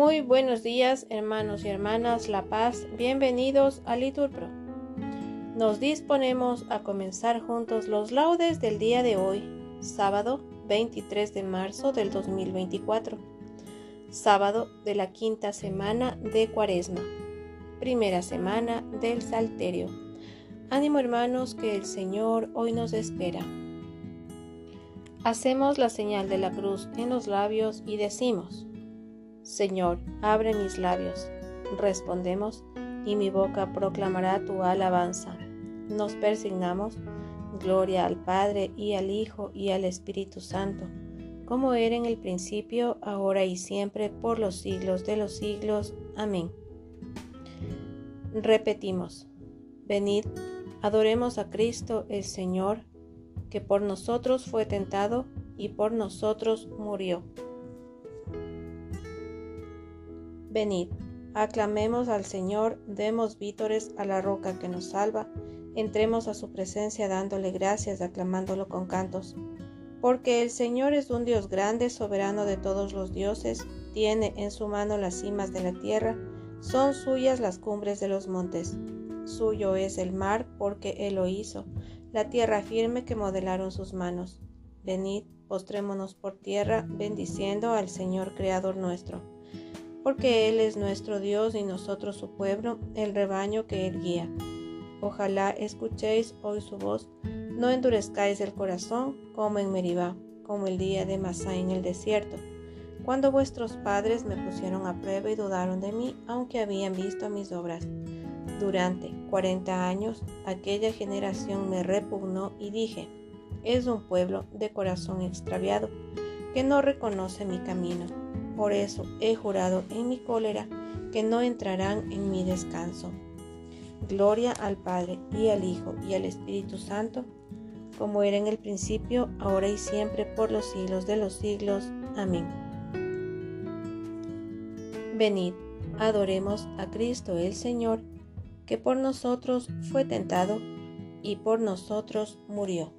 Muy buenos días, hermanos y hermanas La Paz. Bienvenidos a Liturpro. Nos disponemos a comenzar juntos los laudes del día de hoy, sábado 23 de marzo del 2024, sábado de la quinta semana de Cuaresma, primera semana del Salterio. Ánimo, hermanos, que el Señor hoy nos espera. Hacemos la señal de la cruz en los labios y decimos: Señor, abre mis labios. Respondemos, y mi boca proclamará tu alabanza. Nos persignamos. Gloria al Padre, y al Hijo, y al Espíritu Santo, como era en el principio, ahora y siempre, por los siglos de los siglos. Amén. Repetimos: venid, adoremos a Cristo el Señor, que por nosotros fue tentado y por nosotros murió. Venid, aclamemos al Señor, demos vítores a la roca que nos salva, entremos a su presencia dándole gracias, aclamándolo con cantos. Porque el Señor es un Dios grande, soberano de todos los dioses, tiene en su mano las cimas de la tierra, son suyas las cumbres de los montes. Suyo es el mar, porque Él lo hizo, la tierra firme que modelaron sus manos. Venid, postrémonos por tierra, bendiciendo al Señor Creador nuestro. Porque Él es nuestro Dios y nosotros su pueblo, el rebaño que Él guía. Ojalá escuchéis hoy su voz, no endurezcáis el corazón como en Meribá, como el día de Masá en el desierto, cuando vuestros padres me pusieron a prueba y dudaron de mí, aunque habían visto mis obras. Durante 40 años aquella generación me repugnó y dije: es un pueblo de corazón extraviado, que no reconoce mi camino. Por eso he jurado en mi cólera que no entrarán en mi descanso. Gloria al Padre, y al Hijo, y al Espíritu Santo, como era en el principio, ahora y siempre, por los siglos de los siglos. Amén. Venid, adoremos a Cristo el Señor, que por nosotros fue tentado y por nosotros murió.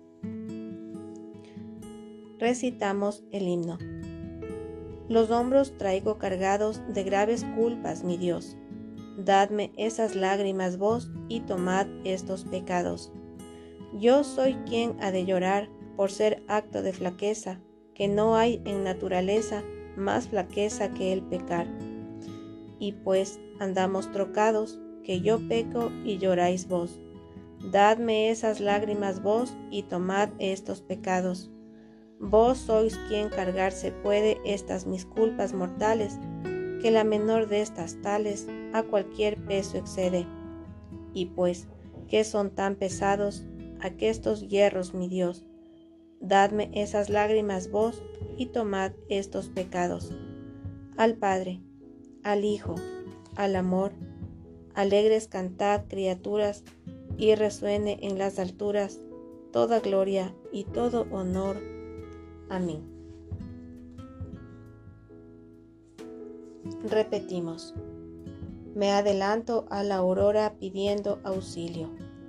Recitamos el himno. Los hombros traigo cargados de graves culpas, mi Dios. Dadme esas lágrimas vos y tomad estos pecados. Yo soy quien ha de llorar por ser acto de flaqueza, que no hay en naturaleza más flaqueza que el pecar. Y pues andamos trocados, que yo peco y lloráis vos. Dadme esas lágrimas vos y tomad estos pecados. Vos sois quien cargarse puede estas mis culpas mortales, que la menor de estas tales a cualquier peso excede. Y pues, que son tan pesados aquestos hierros, mi Dios, dadme esas lágrimas vos y tomad estos pecados. Al Padre, al Hijo, al amor, alegres cantad, criaturas, y resuene en las alturas toda gloria y todo honor. Amén. Repetimos: me adelanto a la aurora pidiendo auxilio.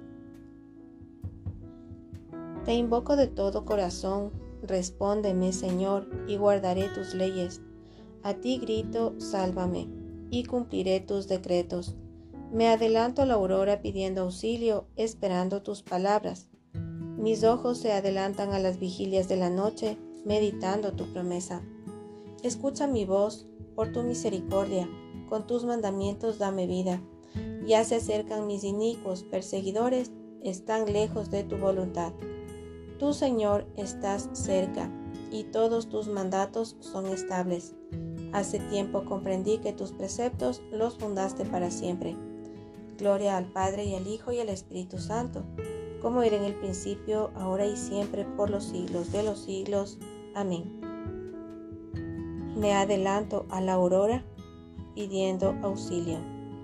Te invoco de todo corazón, respóndeme, Señor, y guardaré tus leyes. A ti grito, sálvame, y cumpliré tus decretos. Me adelanto a la aurora pidiendo auxilio, esperando tus palabras. Mis ojos se adelantan a las vigilias de la noche, meditando tu promesa. Escucha mi voz, por tu misericordia, con tus mandamientos dame vida. Ya se acercan mis inicuos perseguidores, están lejos de tu voluntad. Tú, Señor, estás cerca, y todos tus mandatos son estables. Hace tiempo comprendí que tus preceptos los fundaste para siempre. Gloria al Padre, y al Hijo, y al Espíritu Santo, como era en el principio, ahora y siempre, por los siglos de los siglos. Amén. Me adelanto a la aurora, pidiendo auxilio.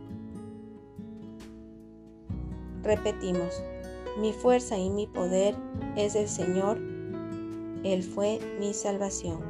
Repetimos: mi fuerza y mi poder es el Señor, Él fue mi salvación.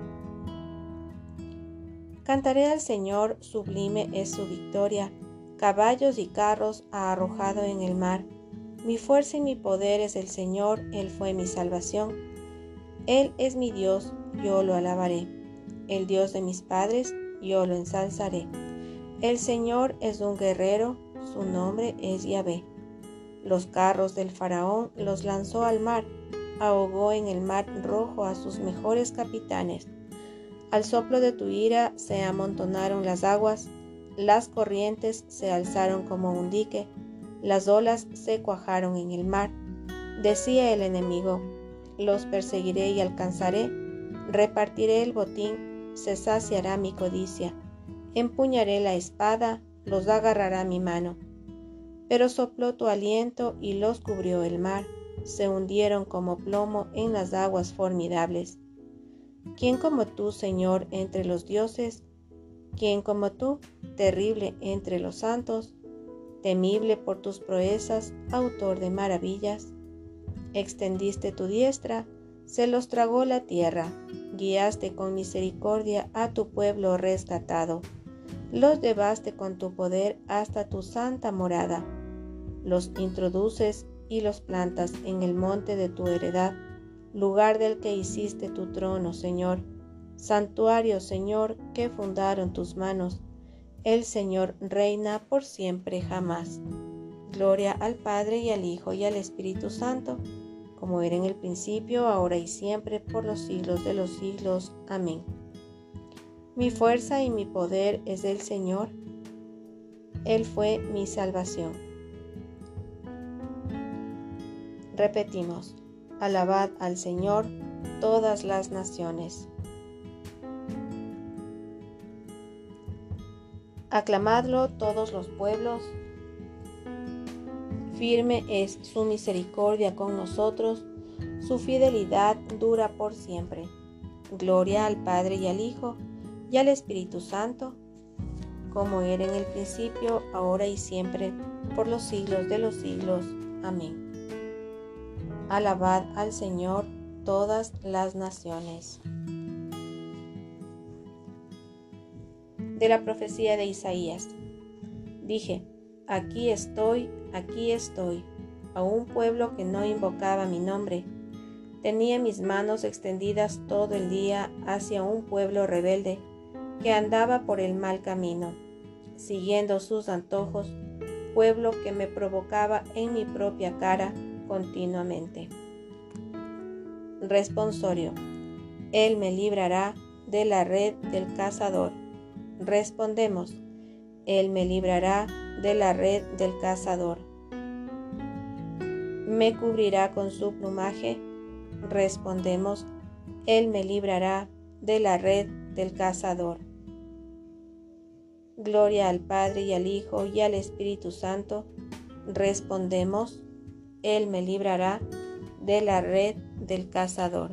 Cantaré al Señor, sublime es su victoria, caballos y carros ha arrojado en el mar. Mi fuerza y mi poder es el Señor, Él fue mi salvación. Él es mi Dios, yo lo alabaré. El Dios de mis padres, yo lo ensalzaré. El Señor es un guerrero, su nombre es Yahvé. Los carros del faraón los lanzó al mar, ahogó en el mar rojo a sus mejores capitanes. Al soplo de tu ira se amontonaron las aguas, las corrientes se alzaron como un dique, las olas se cuajaron en el mar. Decía el enemigo: los perseguiré y alcanzaré, repartiré el botín, se saciará mi codicia, empuñaré la espada, los agarrará mi mano. Pero sopló tu aliento y los cubrió el mar, se hundieron como plomo en las aguas formidables. ¿Quién como tú, Señor, entre los dioses? ¿Quién como tú, terrible entre los santos? Temible por tus proezas, autor de maravillas. Extendiste tu diestra, se los tragó la tierra, guiaste con misericordia a tu pueblo rescatado. Los llevaste con tu poder hasta tu santa morada. Los introduces y los plantas en el monte de tu heredad, lugar del que hiciste tu trono, Señor. Santuario, Señor, que fundaron tus manos. El Señor reina por siempre jamás. Gloria al Padre y al Hijo y al Espíritu Santo, como era en el principio, ahora y siempre, por los siglos de los siglos. Amén. Mi fuerza y mi poder es del Señor. Él fue mi salvación. Repetimos: alabad al Señor todas las naciones. Aclamadlo todos los pueblos. Firme es su misericordia con nosotros, su fidelidad dura por siempre. Gloria al Padre y al Hijo y al Espíritu Santo, como era en el principio, ahora y siempre, por los siglos de los siglos. Amén. Alabad al Señor todas las naciones. De la profecía de Isaías. Dije: aquí estoy, a un pueblo que no invocaba mi nombre. Tenía mis manos extendidas todo el día hacia un pueblo rebelde que andaba por el mal camino, siguiendo sus antojos, pueblo que me provocaba en mi propia cara continuamente. Responsorio: Él me librará de la red del cazador. Respondemos: Él me librará de la red del cazador. ¿Me cubrirá con su plumaje? Respondemos: Él me librará de la red del cazador. Gloria al Padre y al Hijo y al Espíritu Santo. Respondemos: Él me librará de la red del cazador.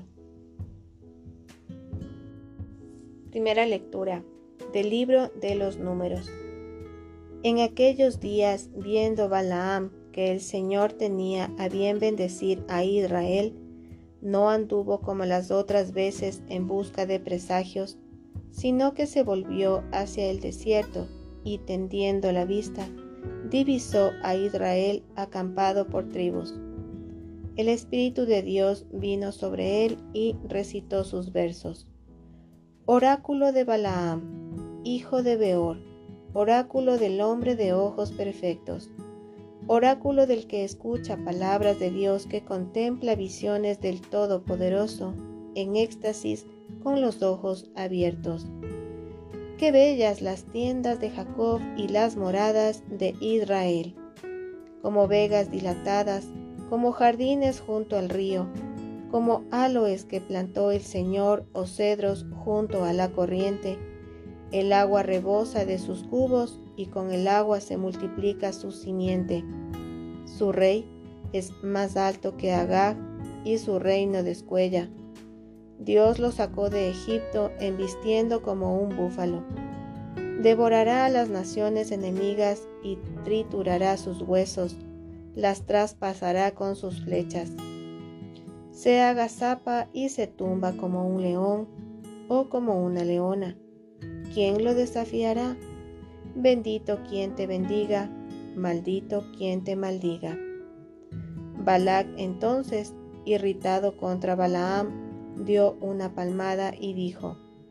Primera lectura del libro de los Números. En aquellos días, viendo Balaam que el Señor tenía a bien bendecir a Israel, no anduvo como las otras veces en busca de presagios, sino que se volvió hacia el desierto y, tendiendo la vista, divisó a Israel acampado por tribus. El Espíritu de Dios vino sobre él y recitó sus versos. Oráculo de Balaam, hijo de Beor, oráculo del hombre de ojos perfectos, oráculo del que escucha palabras de Dios, que contempla visiones del Todopoderoso, en éxtasis con los ojos abiertos. Qué bellas las tiendas de Jacob y las moradas de Israel, como vegas dilatadas, como jardines junto al río, como aloes que plantó el Señor o cedros junto a la corriente. El agua rebosa de sus cubos y con el agua se multiplica su simiente. Su rey es más alto que Agag y su reino descuella. Dios lo sacó de Egipto embistiendo como un búfalo. Devorará a las naciones enemigas y triturará sus huesos, las traspasará con sus flechas. Se agazapa y se tumba como un león o como una leona. ¿Quién lo desafiará? Bendito quien te bendiga, maldito quien te maldiga. Balac entonces, irritado contra Balaam, dio una palmada y dijo: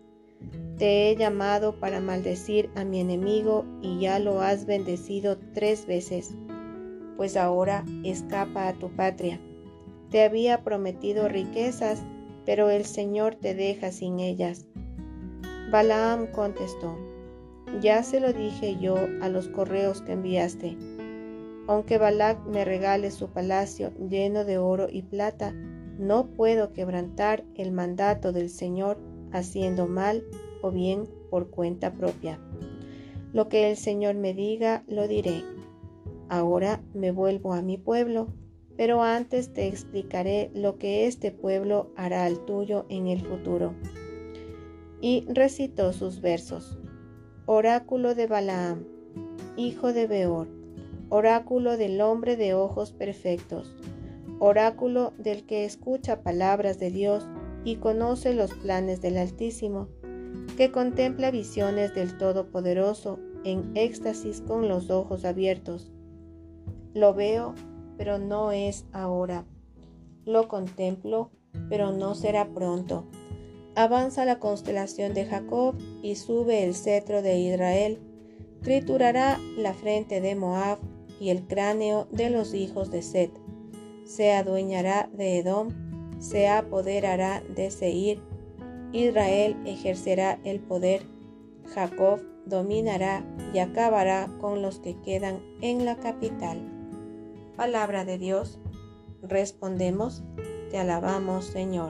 Te he llamado para maldecir a mi enemigo y ya lo has bendecido 3 veces. Pues ahora escapa a tu patria. Te había prometido riquezas, pero el Señor te deja sin ellas. Balaam contestó: ya se lo dije yo a los correos que enviaste. Aunque Balac me regale su palacio lleno de oro y plata, no puedo quebrantar el mandato del Señor haciendo mal o bien por cuenta propia. Lo que el Señor me diga, lo diré. Ahora me vuelvo a mi pueblo, pero antes te explicaré lo que este pueblo hará al tuyo en el futuro. Y recitó sus versos. Oráculo de Balaam, hijo de Beor, oráculo del hombre de ojos perfectos, oráculo del que escucha palabras de Dios y conoce los planes del Altísimo, que contempla visiones del Todopoderoso en éxtasis con los ojos abiertos. Lo veo, pero no es ahora. Lo contemplo, pero no será pronto. Avanza la constelación de Jacob y sube el cetro de Israel. Triturará la frente de Moab y el cráneo de los hijos de Set. Se adueñará de Edom, se apoderará de Seir. Israel ejercerá el poder. Jacob dominará y acabará con los que quedan en la capital. Palabra de Dios. Respondemos: te alabamos, Señor.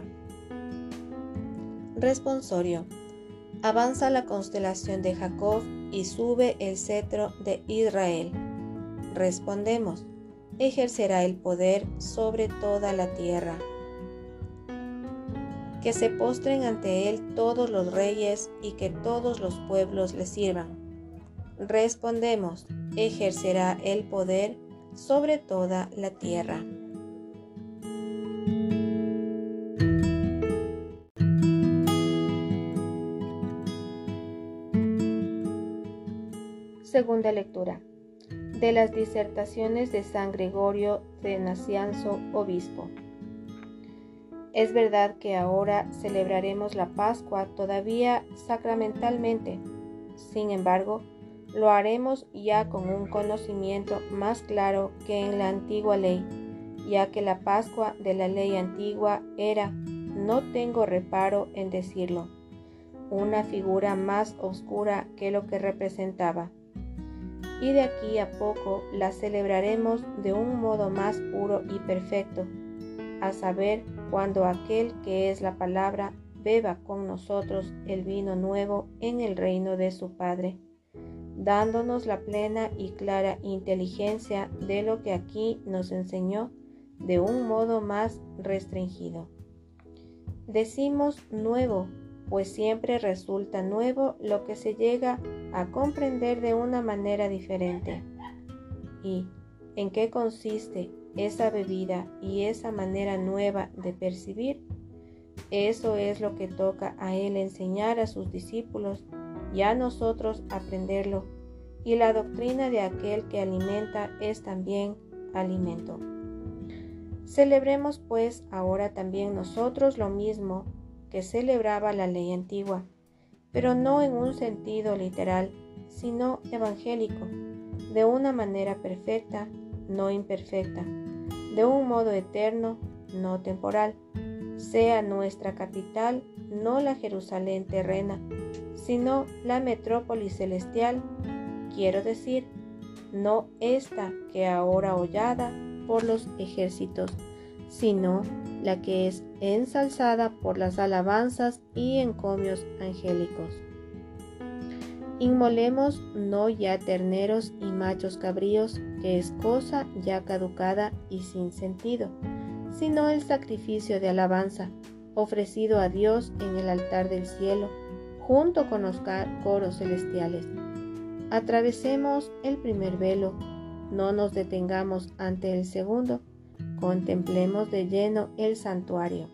Responsorio. Avanza la constelación de Jacob y sube el cetro de Israel. Respondemos: ejercerá el poder sobre toda la tierra. Que se postren ante él todos los reyes y que todos los pueblos le sirvan. Respondemos: ejercerá el poder sobre toda la tierra. Segunda lectura de las disertaciones de San Gregorio de Nacianzo, obispo. Es verdad que ahora celebraremos la Pascua todavía sacramentalmente. Sin embargo, lo haremos ya con un conocimiento más claro que en la antigua ley, ya que la Pascua de la ley antigua era, no tengo reparo en decirlo, una figura más oscura que lo que representaba. Y de aquí a poco la celebraremos de un modo más puro y perfecto, a saber, cuando aquel que es la palabra beba con nosotros el vino nuevo en el reino de su Padre, dándonos la plena y clara inteligencia de lo que aquí nos enseñó de un modo más restringido. Decimos nuevo, pues siempre resulta nuevo lo que se llega a comprender de una manera diferente. ¿Y en qué consiste esa bebida y esa manera nueva de percibir? Eso es lo que toca a él enseñar a sus discípulos y a nosotros aprenderlo, y la doctrina de aquel que alimenta es también alimento. Celebremos pues ahora también nosotros lo mismo que celebraba la ley antigua, pero no en un sentido literal, sino evangélico, de una manera perfecta, no imperfecta, de un modo eterno, no temporal. Sea nuestra capital no la Jerusalén terrena, sino la metrópolis celestial, quiero decir, no esta que ahora hollada por los ejércitos, sino la que es ensalzada por las alabanzas y encomios angélicos. Inmolemos no ya terneros y machos cabríos, que es cosa ya caducada y sin sentido, sino el sacrificio de alabanza, ofrecido a Dios en el altar del cielo, junto con los coros celestiales. Atravesemos el primer velo, no nos detengamos ante el segundo, contemplemos de lleno el santuario.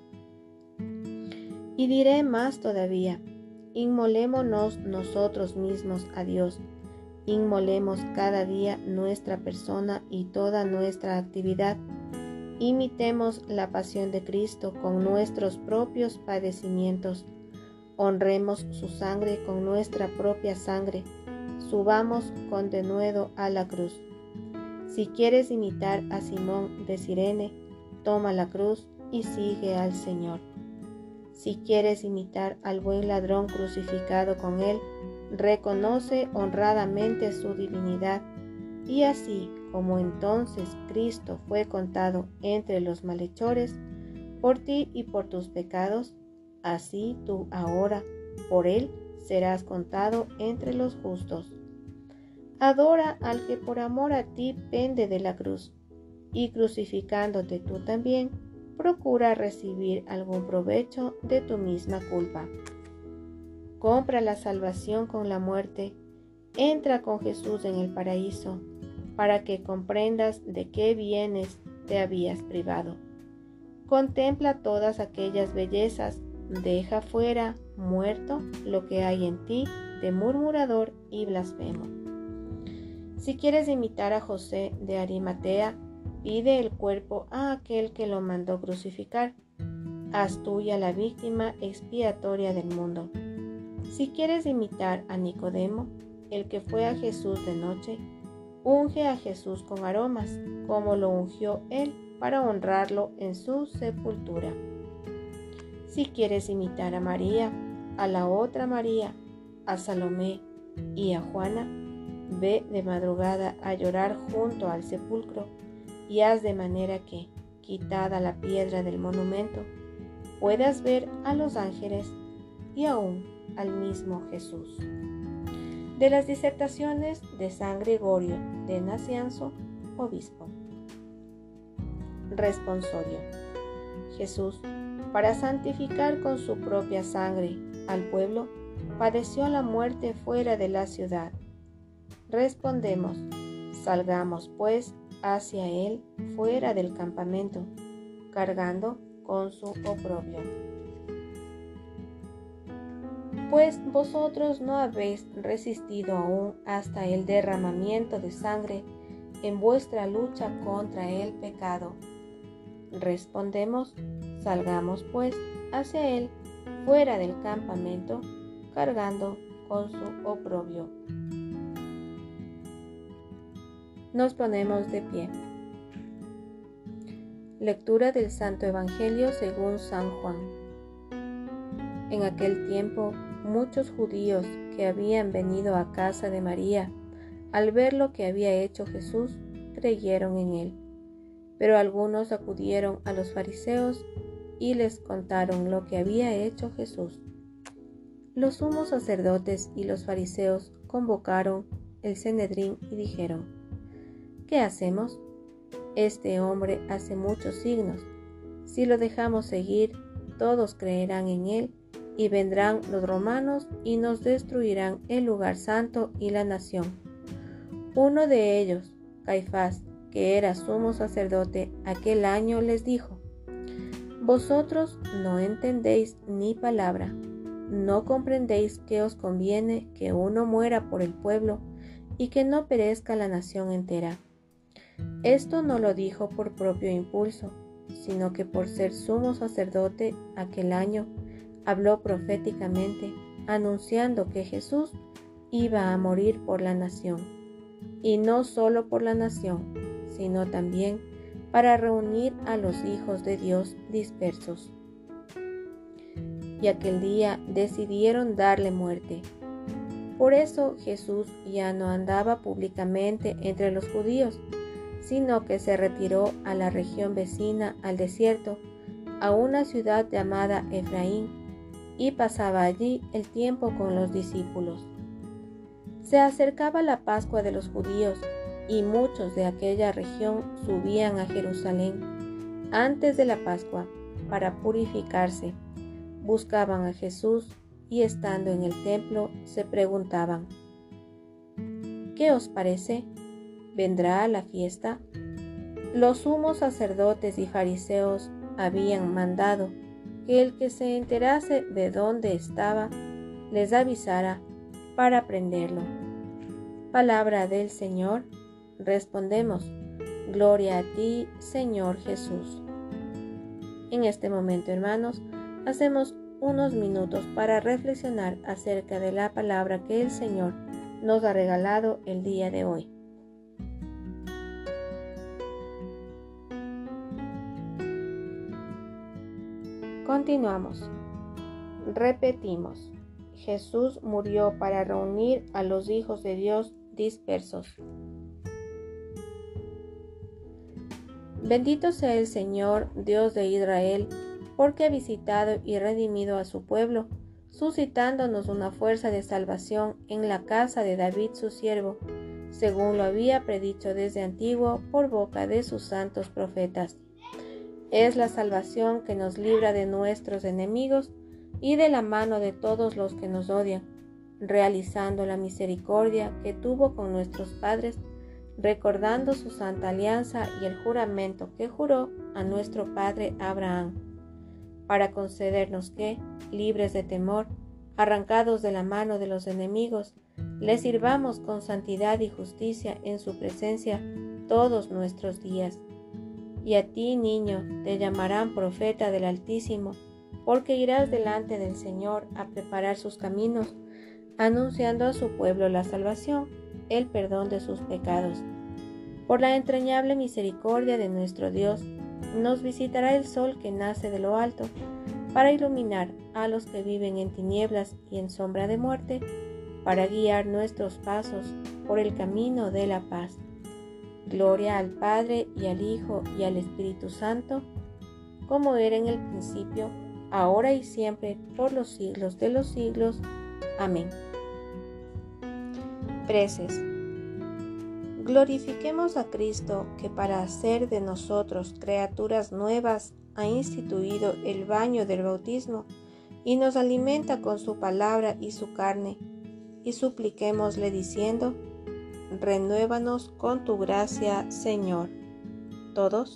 Y diré más todavía, inmolémonos nosotros mismos a Dios, inmolemos cada día nuestra persona y toda nuestra actividad, imitemos la pasión de Cristo con nuestros propios padecimientos, Honremos su sangre con nuestra propia sangre. Subamos con denuedo a la cruz. Si quieres imitar a Simón de Cirene, toma la cruz y sigue al Señor. Si quieres imitar al buen ladrón crucificado con él, reconoce honradamente su divinidad, y así como entonces Cristo fue contado entre los malhechores, por ti y por tus pecados, así tú ahora, por él, serás contado entre los justos. Adora al que por amor a ti pende de la cruz, y crucificándote tú también, procura recibir algún provecho de tu misma culpa. Compra la salvación con la muerte, entra con Jesús en el paraíso, para que comprendas de qué bienes te habías privado. Contempla todas aquellas bellezas, deja fuera, muerto, lo que hay en ti de murmurador y blasfemo. Si quieres imitar a José de Arimatea, pide el cuerpo a aquel que lo mandó crucificar. Haz tuya la víctima expiatoria del mundo. Si quieres imitar a Nicodemo, el que fue a Jesús de noche, unge a Jesús con aromas, como lo ungió él para honrarlo en su sepultura. Si quieres imitar a María, a la otra María, a Salomé y a Juana, ve de madrugada a llorar junto al sepulcro y haz de manera que, quitada la piedra del monumento, puedas ver a los ángeles y aún al mismo Jesús. De las disertaciones de San Gregorio de Nacianzo, obispo. Responsorio. Jesús, para santificar con su propia sangre al pueblo, padeció la muerte fuera de la ciudad. Respondemos, salgamos pues hacia él fuera del campamento, cargando con su oprobio. Pues vosotros no habéis resistido aún hasta el derramamiento de sangre en vuestra lucha contra el pecado. Respondemos, salgamos pues hacia él fuera del campamento, cargando con su oprobio. Nos ponemos de pie. Lectura del Santo Evangelio según San Juan. En aquel tiempo, muchos judíos que habían venido a casa de María, al ver lo que había hecho Jesús, creyeron en él. Pero algunos acudieron a los fariseos y les contaron lo que había hecho Jesús. Los sumos sacerdotes y los fariseos convocaron el Sanedrín y dijeron: ¿Qué hacemos? Este hombre hace muchos signos. Si lo dejamos seguir, todos creerán en él, y vendrán los romanos y nos destruirán el lugar santo y la nación. Uno de ellos, Caifás, que era sumo sacerdote aquel año, les dijo: Vosotros no entendéis ni palabra, no comprendéis que os conviene que uno muera por el pueblo y que no perezca la nación entera. Esto no lo dijo por propio impulso, sino que por ser sumo sacerdote aquel año, habló proféticamente, anunciando que Jesús iba a morir por la nación, y no solo por la nación, sino también para reunir a los hijos de Dios dispersos. Y aquel día decidieron darle muerte. Por eso Jesús ya no andaba públicamente entre los judíos, sino que se retiró a la región vecina al desierto, a una ciudad llamada Efraín, y pasaba allí el tiempo con los discípulos. Se acercaba la Pascua de los judíos, y muchos de aquella región subían a Jerusalén antes de la Pascua para purificarse. Buscaban a Jesús y estando en el templo se preguntaban: ¿Qué os parece? ¿Vendrá a la fiesta? Los sumos sacerdotes y fariseos habían mandado que el que se enterase de dónde estaba les avisara para prenderlo. Palabra del Señor. Respondemos: Gloria a ti, Señor Jesús. En este momento, hermanos, hacemos unos minutos para reflexionar acerca de la palabra que el Señor nos ha regalado el día de hoy. Continuamos. Repetimos. Jesús murió para reunir a los hijos de Dios dispersos. Bendito sea el Señor, Dios de Israel, porque ha visitado y redimido a su pueblo, suscitándonos una fuerza de salvación en la casa de David su siervo, según lo había predicho desde antiguo por boca de sus santos profetas. Es la salvación que nos libra de nuestros enemigos y de la mano de todos los que nos odian, realizando la misericordia que tuvo con nuestros padres, recordando su santa alianza y el juramento que juró a nuestro padre Abraham, para concedernos que, libres de temor, arrancados de la mano de los enemigos, le sirvamos con santidad y justicia en su presencia todos nuestros días. Y a ti, niño, te llamarán profeta del Altísimo, porque irás delante del Señor a preparar sus caminos, anunciando a su pueblo la salvación, el perdón de sus pecados. Por la entrañable misericordia de nuestro Dios, nos visitará el sol que nace de lo alto, para iluminar a los que viven en tinieblas y en sombra de muerte, para guiar nuestros pasos por el camino de la paz. Gloria al Padre y al Hijo y al Espíritu Santo, como era en el principio, ahora y siempre, por los siglos de los siglos. Amén. Preces. Glorifiquemos a Cristo, que para hacer de nosotros criaturas nuevas ha instituido el baño del bautismo y nos alimenta con su palabra y su carne, y supliquémosle diciendo: renuévanos con tu gracia, Señor. Todos.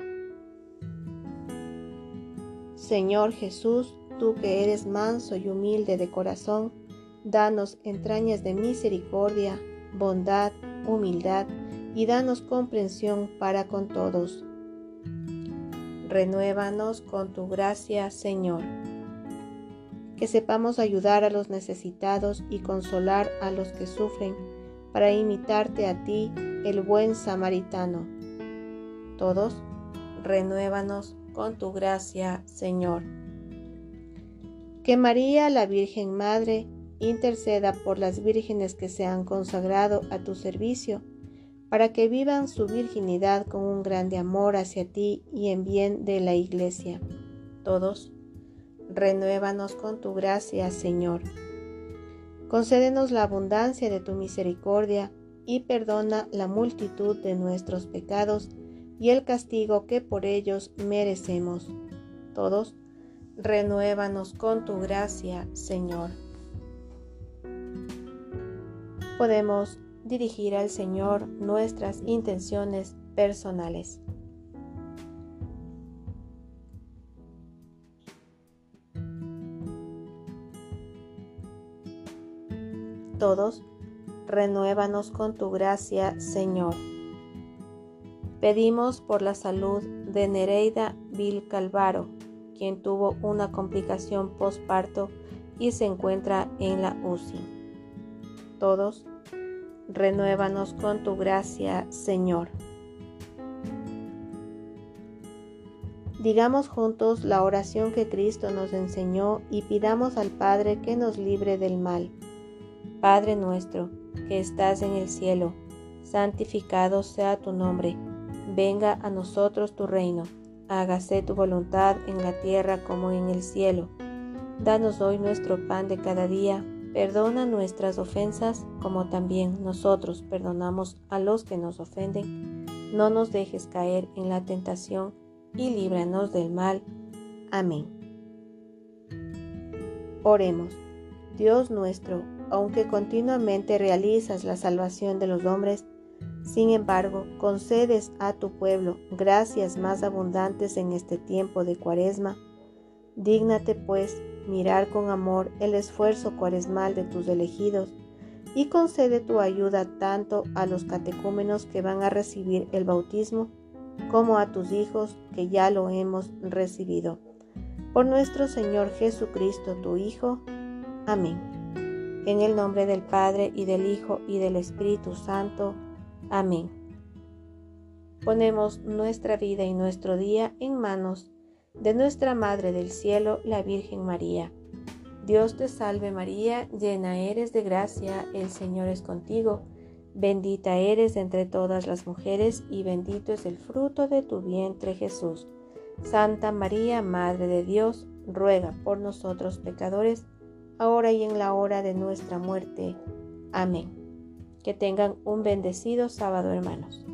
Señor Jesús, tú que eres manso y humilde de corazón, danos entrañas de misericordia, bondad, humildad, y danos comprensión para con todos. Renuévanos con tu gracia, Señor. Que sepamos ayudar a los necesitados y consolar a los que sufren, para imitarte a ti, el buen samaritano. Todos, renuévanos con tu gracia, Señor. Que María, la Virgen Madre, interceda por las vírgenes que se han consagrado a tu servicio, para que vivan su virginidad con un grande amor hacia ti y en bien de la Iglesia. Todos, renuévanos con tu gracia, Señor. Concédenos la abundancia de tu misericordia y perdona la multitud de nuestros pecados y el castigo que por ellos merecemos. Todos, renuévanos con tu gracia, Señor. Podemos dirigir al Señor nuestras intenciones personales. Todos, renuévanos con tu gracia, Señor. Pedimos por la salud de Nereida Vilcalvaro, quien tuvo una complicación postparto y se encuentra en la UCI. Todos, renuévanos con tu gracia, Señor. Digamos juntos la oración que Cristo nos enseñó y pidamos al Padre que nos libre del mal. Padre nuestro, que estás en el cielo, santificado sea tu nombre. Venga a nosotros tu reino. Hágase tu voluntad en la tierra como en el cielo. Danos hoy nuestro pan de cada día. Perdona nuestras ofensas, como también nosotros perdonamos a los que nos ofenden. No nos dejes caer en la tentación y líbranos del mal. Amén. Oremos. Dios nuestro, aunque continuamente realizas la salvación de los hombres, sin embargo, concedes a tu pueblo gracias más abundantes en este tiempo de Cuaresma. Dígnate, pues, mirar con amor el esfuerzo cuaresmal de tus elegidos y concede tu ayuda tanto a los catecúmenos que van a recibir el bautismo como a tus hijos que ya lo hemos recibido. Por nuestro Señor Jesucristo, tu Hijo. Amén. En el nombre del Padre, y del Hijo, y del Espíritu Santo. Amén. Ponemos nuestra vida y nuestro día en manos de nuestra Madre del Cielo, la Virgen María. Dios te salve María, llena eres de gracia, el Señor es contigo. Bendita eres entre todas las mujeres, y bendito es el fruto de tu vientre, Jesús. Santa María, Madre de Dios, ruega por nosotros pecadores, ahora y en la hora de nuestra muerte. Amén. Que tengan un bendecido sábado, hermanos.